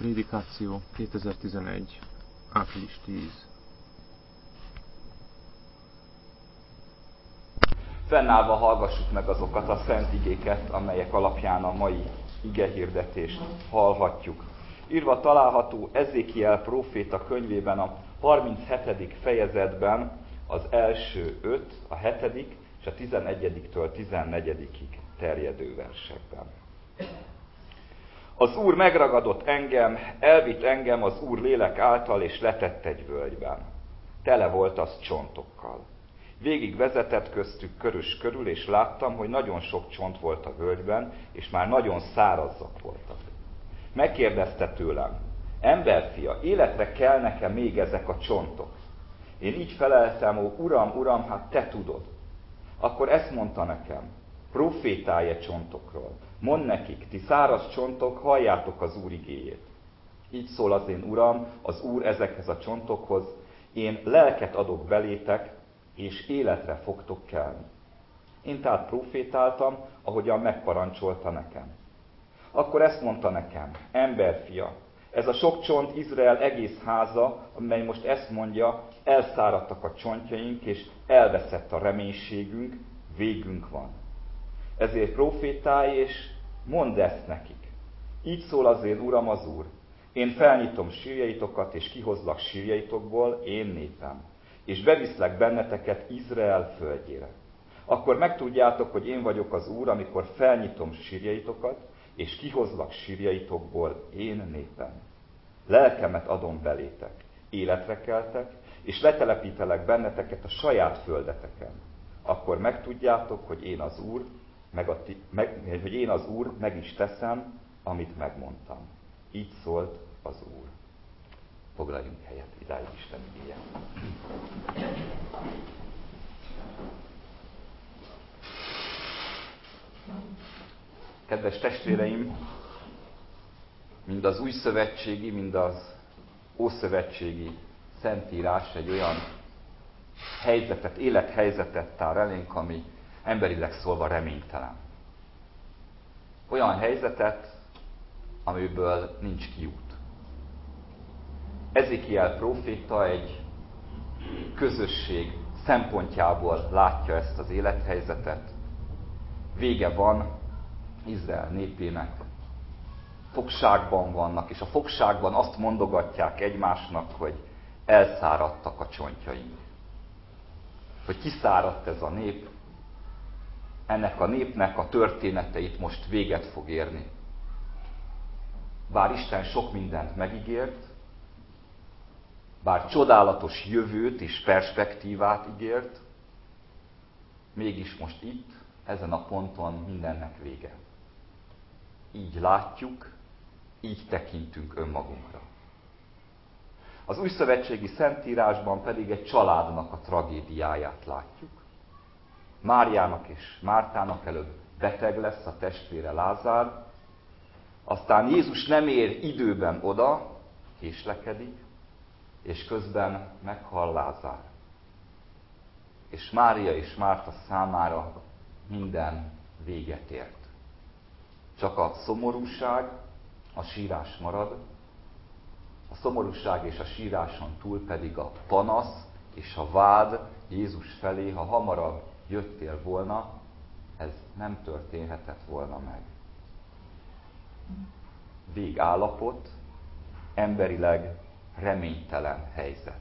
Prédikáció 2011. április 10. Fennállva hallgassuk meg azokat a szent igéket, amelyek alapján a mai igehirdetést hallhatjuk. Írva található Ezékiel próféta könyvében a 37. fejezetben az első 5, a 7. és a 11-től 14-ig terjedő versekben. Az Úr megragadott engem, elvitt engem az Úr lélek által, és letett egy völgyben. Tele volt az csontokkal. Végig vezetett köztük körös körül, és láttam, hogy nagyon sok csont volt a völgyben, és már nagyon szárazzak voltak. Megkérdezte tőlem: emberfia, életre kelnek-e még ezek a csontok? Én így feleltem: ó, Uram, Uram, hát te tudod. Akkor ezt mondta nekem: profétálj csontokról. Mondd nekik: ti száraz csontok, halljátok az Úr igéjét. Így szól az én Uram, az Úr ezekhez a csontokhoz: én lelket adok belétek, és életre fogtok kelni. Én tehát profétáltam, ahogyan megparancsolta nekem. Akkor ezt mondta nekem: emberfia, ez a sok csont Izrael egész háza, amely most ezt mondja: elszáradtak a csontjaink, és elveszett a reménységünk, végünk van. Ezért profétálj, és mondd ezt nekik. Így szól az én Uram, az Úr: én felnyitom sírjaitokat, és kihozlak sírjaitokból, én népem, és beviszlek benneteket Izrael földjére. Akkor megtudjátok, hogy én vagyok az Úr, amikor felnyitom sírjaitokat, és kihozlak sírjaitokból, én népem. Lelkemet adom belétek, életre keltek, és letelepítelek benneteket a saját földeteken. Akkor megtudjátok, hogy én az Úr, meg is teszem, amit megmondtam. Így szólt az Úr. Foglaljunk helyet, idáig Isten igéje. Kedves testvéreim, mind az újszövetségi, mind az ószövetségi szentírás egy olyan helyzetet, élethelyzetet tár elénk, ami emberileg szólva reménytelen. Olyan helyzetet, amiből nincs kiút. Ezékiel próféta egy közösség szempontjából látja ezt az élethelyzetet. Vége van Izrael népének. Fogságban vannak, és a fogságban azt mondogatják egymásnak, hogy elszáradtak a csontjaink. Hogy kiszáradt ez a nép, ennek a népnek a története itt most véget fog érni. Bár Isten sok mindent megígért, bár csodálatos jövőt és perspektívát ígért, mégis most itt, ezen a ponton mindennek vége. Így látjuk, így tekintünk önmagunkra. Az újszövetségi szentírásban pedig egy családnak a tragédiáját látjuk. Máriának és Mártának előbb beteg lesz a testvére Lázár, aztán Jézus nem ér időben oda, késlekedik, és közben meghal Lázár. És Mária és Márta számára minden véget ért. Csak a szomorúság, a sírás marad, a szomorúság és a síráson túl pedig a panasz és a vád Jézus felé: ha hamarabb jöttél volna, ez nem történhetett volna meg. Végállapot, emberileg reménytelen helyzet.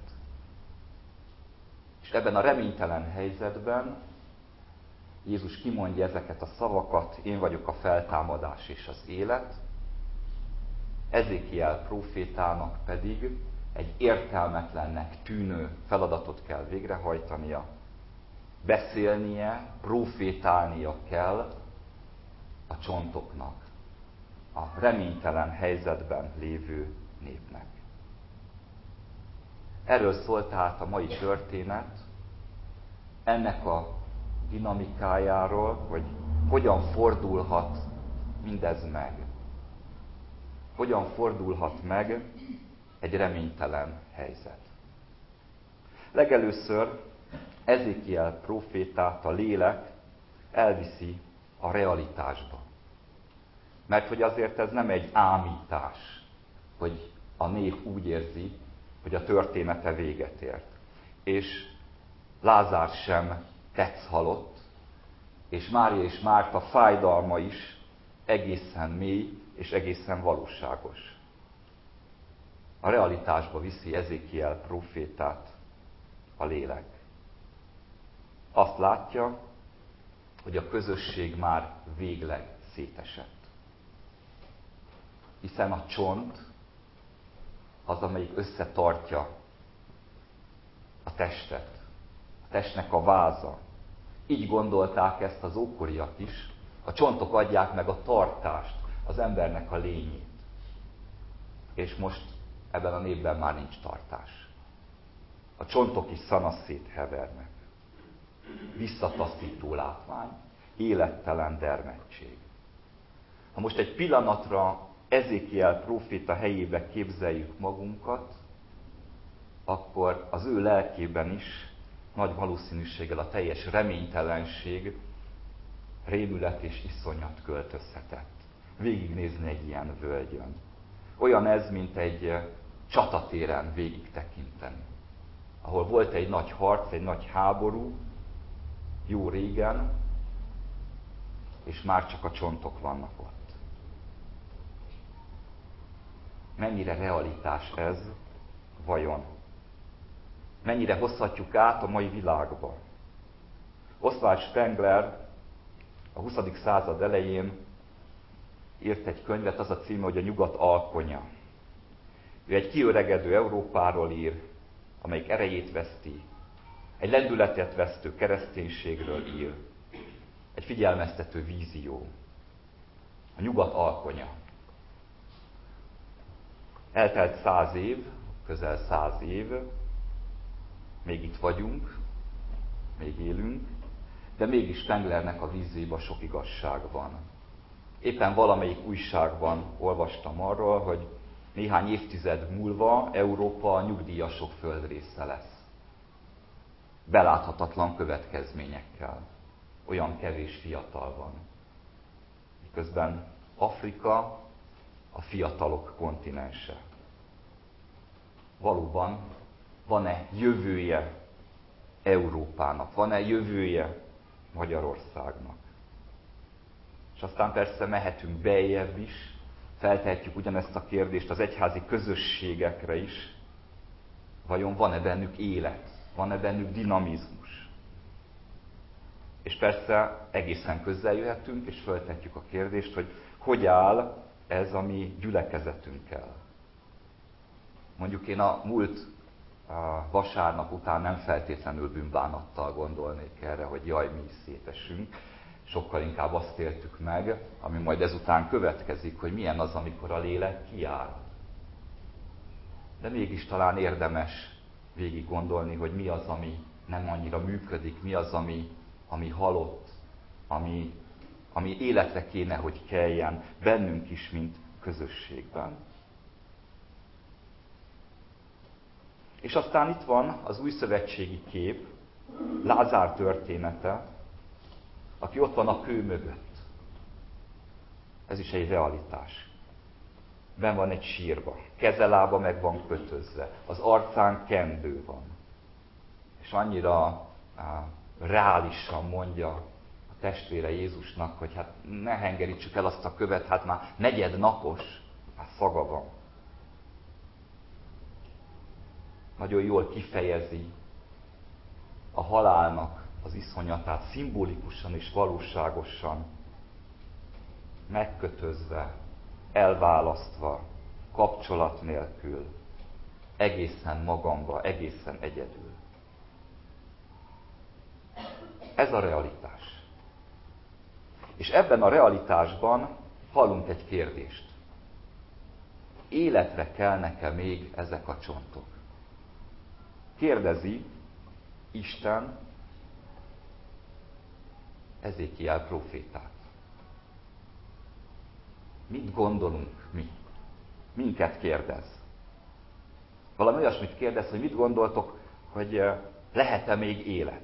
És ebben a reménytelen helyzetben Jézus kimondja ezeket a szavakat: én vagyok a feltámadás és az élet. Ezékiel prófétának pedig egy értelmetlennek tűnő feladatot kell végrehajtania. Beszélnie, prófétálnia kell a csontoknak, a reménytelen helyzetben lévő népnek. Erről szól tehát a mai történet, ennek a dinamikájáról, hogy hogyan fordulhat mindez meg. Hogyan fordulhat meg egy reménytelen helyzet. Legelőször Ezékiel prófétát a lélek elviszi a realitásba. Mert hogy azért ez nem egy ámítás, hogy a nép úgy érzi, hogy a története véget ért. És Lázár sem tetsz halott, és Mária és Márta fájdalma is egészen mély és egészen valóságos. A realitásba viszi Ezékiel prófétát a lélek. Azt látja, hogy a közösség már végleg szétesett. Hiszen a csont az, amelyik összetartja a testet, a testnek a váza. Így gondolták ezt az ókoriak is. A csontok adják meg a tartást, az embernek a lényét. És most ebben a népben már nincs tartás. A csontok is szanaszét hevernek. Visszataszító látvány, élettelen dermedtség. Ha most egy pillanatra Ezékiel próféta helyébe képzeljük magunkat, akkor az ő lelkében is nagy valószínűséggel a teljes reménytelenség, rémület és iszonyat költözhetett. Végignézni egy ilyen völgyön. Olyan ez, mint egy csatatéren végig tekinteni. Ahol volt egy nagy harc, egy nagy háború, jó régen, és már csak a csontok vannak ott. Mennyire realitás ez, vajon? Mennyire hozhatjuk át a mai világba? Oswald Spengler a 20. század elején írt egy könyvet, az a címe, hogy a nyugat alkonya. Ő egy kiöregedő Európáról ír, amelyik erejét veszti, egy lendületet vesztő kereszténységről ír, egy figyelmeztető vízió. A nyugat alkonya. Eltelt 100 év, közel 100 év, még itt vagyunk, még élünk, de mégis Spenglernek a vízióban sok igazság van. Éppen valamelyik újságban olvastam arról, hogy néhány évtized múlva Európa a nyugdíjasok földrésze lesz. Beláthatatlan következményekkel. Olyan kevés fiatal van. Miközben Afrika a fiatalok kontinense. Valóban van-e jövője Európának? Van-e jövője Magyarországnak? És aztán persze mehetünk beljebb is, feltehetjük ugyanezt a kérdést az egyházi közösségekre is. Vajon van-e bennük élet? Van-e bennük dinamizmus? És persze egészen közel jöhetünk, és feltetjük a kérdést, hogy áll ez a mi gyülekezetünkkel. Mondjuk én a múlt vasárnap után nem feltétlenül bűnbánattal gondolnék erre, hogy jaj, mi is szétesünk. Sokkal inkább azt éltük meg, ami majd ezután következik, hogy milyen az, amikor a lélek kiáll. De mégis talán érdemes végig gondolni, hogy mi az, ami nem annyira működik, mi az, ami halott, ami életre kéne, hogy keljen bennünk is, mint közösségben. És aztán itt van az újszövetségi kép, Lázár története, aki ott van a kő mögött. Ez is egy realitás. Ben van egy sírba, kezelába meg van kötözve, az arcán kendő van. És annyira reálisan mondja a testvére Jézusnak, hogy hát ne hengerítsük el azt a követ, hát már negyed napos, már szaga van. Nagyon jól kifejezi a halálnak az iszonyatát, szimbolikusan és valóságosan, megkötözve, elválasztva, kapcsolat nélkül, egészen magamba, egészen egyedül. Ez a realitás. És ebben a realitásban hallunk egy kérdést. Életre kelnek-e még ezek a csontok? Kérdezi Isten Ezékiel prófétát. Mit gondolunk mi? Minket kérdez. Valami olyasmit kérdez, hogy mit gondoltok, hogy lehet-e még élet?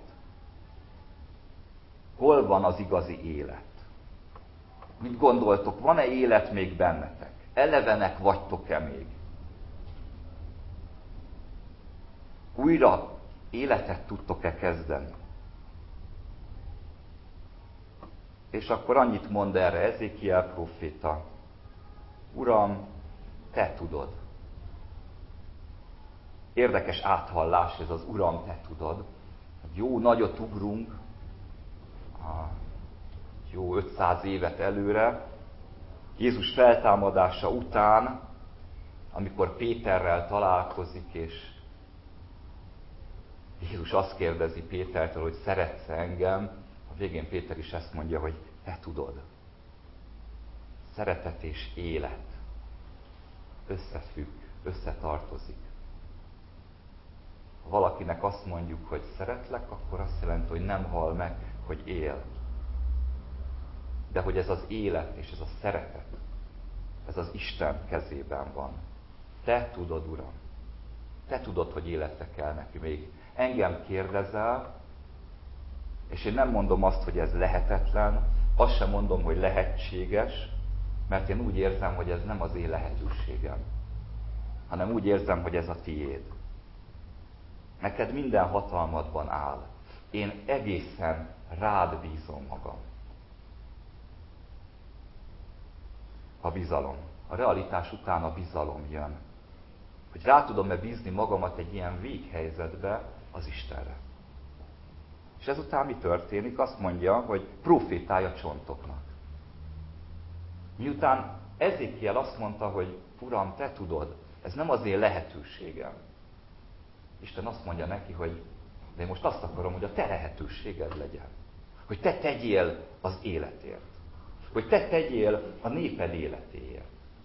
Hol van az igazi élet? Mit gondoltok, van-e élet még bennetek? Elevenek vagytok-e még? Újra életet tudtok-e kezdeni? És akkor annyit mond erre Ezékiel próféta: Uram, te tudod. Érdekes áthallás ez az Uram, te tudod. Jó nagyot ugrunk, jó 500 évet előre, Jézus feltámadása után, amikor Péterrel találkozik, és Jézus azt kérdezi Pétertől, hogy szeretsz engem, a végén Péter is ezt mondja, hogy te tudod. Szeretet és élet összefügg, összetartozik. Ha valakinek azt mondjuk, hogy szeretlek, akkor azt jelenti, hogy nem hal meg, hogy él. De hogy ez az élet és ez a szeretet, ez az Isten kezében van. Te tudod, Uram. Te tudod, hogy életre kell neki. Még engem kérdezel, és én nem mondom azt, hogy ez lehetetlen, azt sem mondom, hogy lehetséges, mert én úgy érzem, hogy ez nem az én lehetőségem, hanem úgy érzem, hogy ez a tiéd. Neked minden hatalmadban áll. Én egészen rád bízom magam. A bizalom. A realitás után a bizalom jön. Hogy rá tudom-e bízni magamat egy ilyen véghelyzetbe az Istenre. És ezután mi történik? Azt mondja, hogy profétálj a csontoknak. Miután Ezékiel azt mondta, hogy Uram, te tudod, ez nem az én lehetőségem. Isten azt mondja neki, hogy de én most azt akarom, hogy a te lehetőséged legyen. Hogy te tegyél az életért. Hogy te tegyél a néped életéért.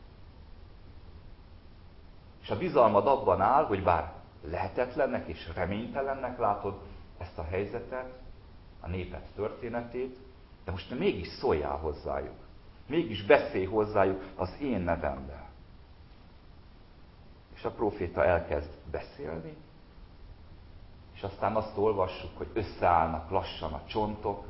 És a bizalmad abban áll, hogy bár lehetetlennek és reménytelennek látod ezt a helyzetet, a néped történetét, de most te mégis szóljál hozzájuk. Mégis beszélj hozzájuk az én nevemben. És a próféta elkezd beszélni, és aztán azt olvassuk, hogy összeállnak lassan a csontok,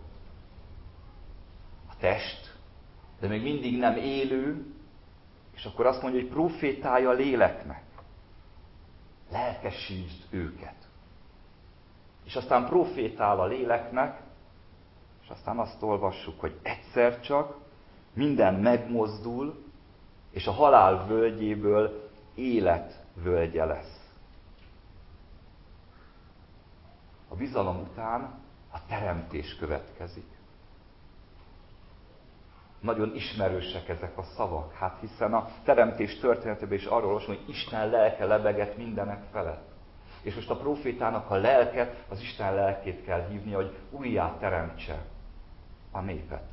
a test, de még mindig nem élő, és akkor azt mondja, hogy profétálj a léleknek. Lelkesítsd őket. És aztán profétál a léleknek, és aztán azt olvassuk, hogy egyszer csak minden megmozdul, és a halál völgyéből élet völgye lesz. A bizalom után a teremtés következik. Nagyon ismerősek ezek a szavak, hát hiszen a teremtés történetében is arról olvasom, hogy Isten lelke lebegett mindenek felett. És most a prófétának a lelket, az Isten lelkét kell hívni, hogy újjá teremtse a népet.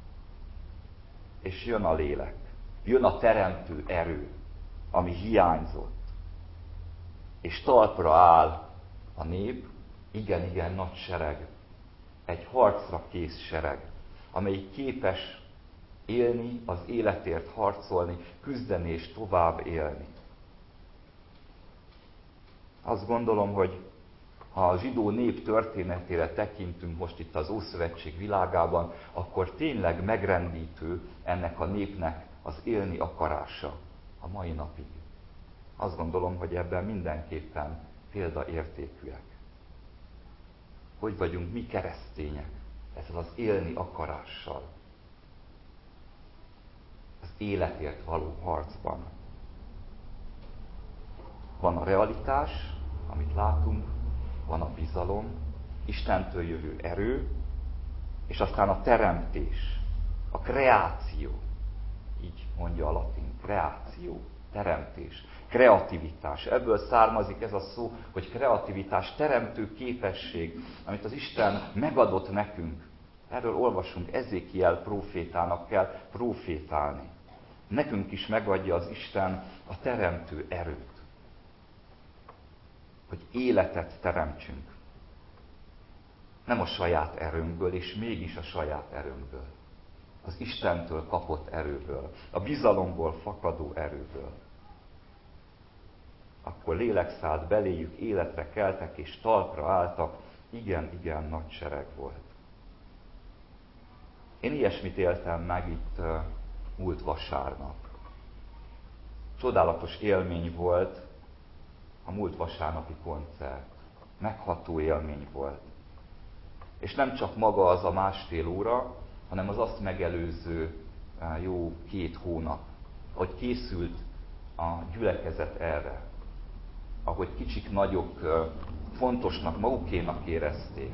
És jön a lélek, jön a teremtő erő, ami hiányzott. És talpra áll a nép, igen nagy sereg, egy harcra kész sereg, amely képes élni, az életért harcolni, küzdeni és tovább élni. Azt gondolom, hogy ha a zsidó nép történetére tekintünk most itt az Ószövetség világában, akkor tényleg megrendítő ennek a népnek az élni akarása a mai napig. Azt gondolom, hogy ebben mindenképpen példaértékűek. Hogy vagyunk mi keresztények ezzel az élni akarással, az életért való harcban. Van a realitás, amit látunk, van a bizalom, Istentől jövő erő, és aztán a teremtés, a kreáció, így mondja a latin, kreáció, teremtés, kreativitás. Ebből származik ez a szó, hogy kreativitás, teremtő képesség, amit az Isten megadott nekünk. Erről olvasunk, Ezékiel prófétának kell prófétálni. Nekünk is megadja az Isten a teremtő erőt, hogy életet teremtsünk. Nem a saját erőnkből, és mégis a saját erőnkből. Az Istentől kapott erőből, a bizalomból fakadó erőből. Akkor lélek szállt beléjük, életre keltek, és talpra álltak, igen nagy sereg volt. Én ilyesmit éltem meg itt múlt vasárnap. Csodálatos élmény volt a múlt vasárnapi koncert. megható élmény volt. És nem csak maga az a 1,5 óra, hanem az azt megelőző jó 2 hónap, hogy készült a gyülekezet erre. Ahogy kicsik, nagyok fontosnak, magukénak érezték.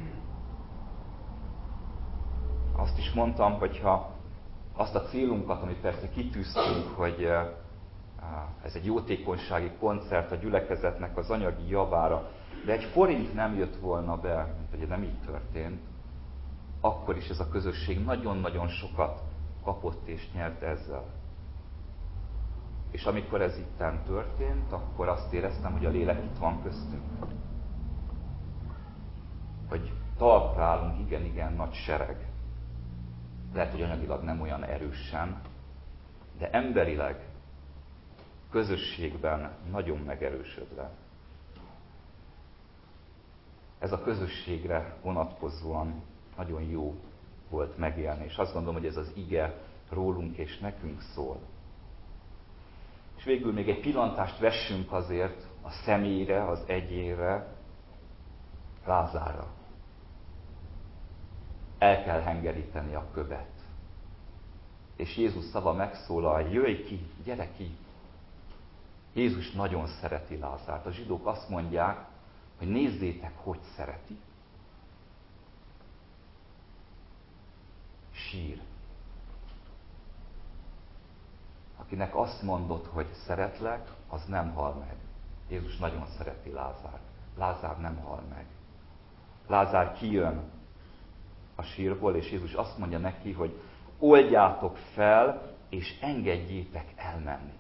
Azt is mondtam, hogyha azt a célunkat, amit persze kitűztünk, hogy ez egy jótékonysági koncert a gyülekezetnek az anyagi javára, de egy forint nem jött volna be, mint ugye nem így történt, akkor is ez a közösség nagyon-nagyon sokat kapott és nyert ezzel. És amikor ez itten történt, akkor azt éreztem, hogy a lélek itt van köztünk. Hogy talpra állunk igen-igen nagy sereg. Lehet, hogy anyagilag nem olyan erősen, de emberileg, közösségben nagyon megerősödve. Ez a közösségre vonatkozóan nagyon jó volt megélni, és azt gondolom, hogy ez az ige rólunk és nekünk szól. És végül még egy pillantást vessünk azért a személyre, az egyénre, Lázárra. El kell hengeríteni a követ. És Jézus szava megszólal, jöjj ki, gyere ki. Jézus nagyon szereti Lázárt. A zsidók azt mondják, hogy nézzétek, hogy szereti. Sír. Akinek azt mondod, hogy szeretlek, az nem hal meg. Jézus nagyon szereti Lázárt. Lázár nem hal meg. Lázár kijön a sírból, és Jézus azt mondja neki, hogy oldjátok fel, és engedjétek elmenni.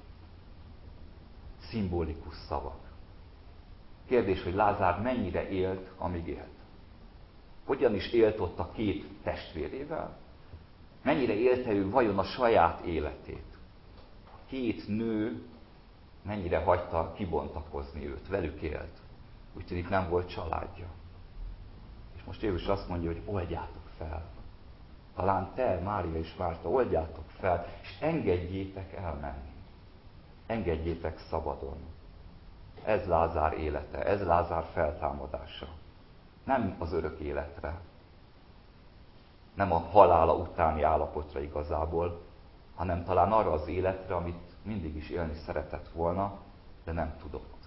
Szimbolikus szavak. Kérdés, hogy Lázár mennyire élt, amíg élt? Hogyan is élt ott a 2 testvérével? Mennyire élte ő vajon a saját életét? 2 nő mennyire hagyta kibontakozni őt, velük élt. Úgy tűnik, nem volt családja. És most Jézus azt mondja, hogy oldjátok fel. Talán te, Mária és Márta, oldjátok fel, és engedjétek elmenni. Engedjétek szabadon. Ez Lázár élete, ez Lázár feltámadása. Nem az örök életre, nem a halála utáni állapotra igazából, hanem talán arra az életre, amit mindig is élni szeretett volna, de nem tudott.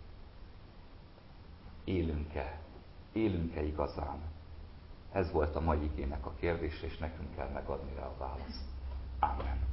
Élünk-e? Élünk-e igazán? Ez volt a mai igének a kérdése, és nekünk kell megadni rá a választ. Ámen.